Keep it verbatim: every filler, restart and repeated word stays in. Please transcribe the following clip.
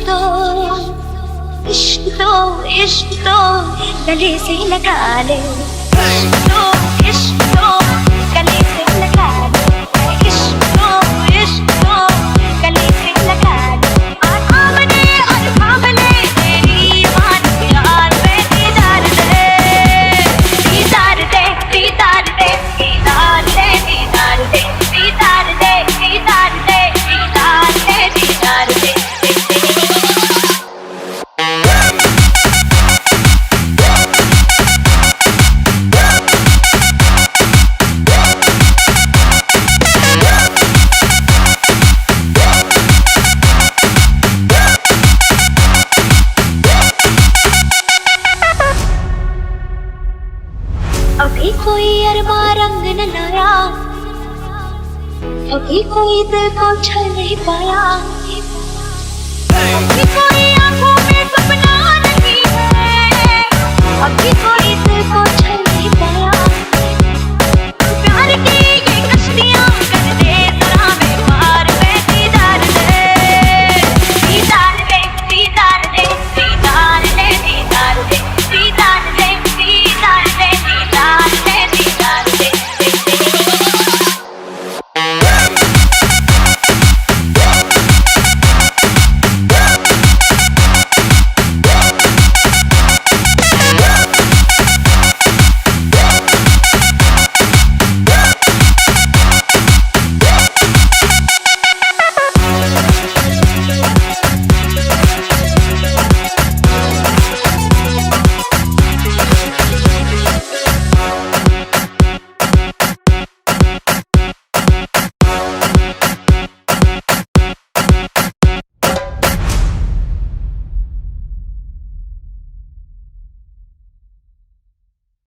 तो इश्क तो इश्क तो गले से लगा ले, इश्क तो इश्क तो गले से लगा ले, इश्क तो इश्क तो गले से लगा ले। और आमने और सामने तेरी बात प्यार में दीदार दे, दीदार दे, दीदार दे, दीदार दे, दीदार दे, दीदार दे, दीदार दे, दीदार दे, दीदार दे। अभी कोई अरमा रंग न लाया, अभी कोई दिल को छल नहीं पाया, अभी कोई आंखों में सपना नहीं है, अभी कोई दिल को छल नहीं पाया।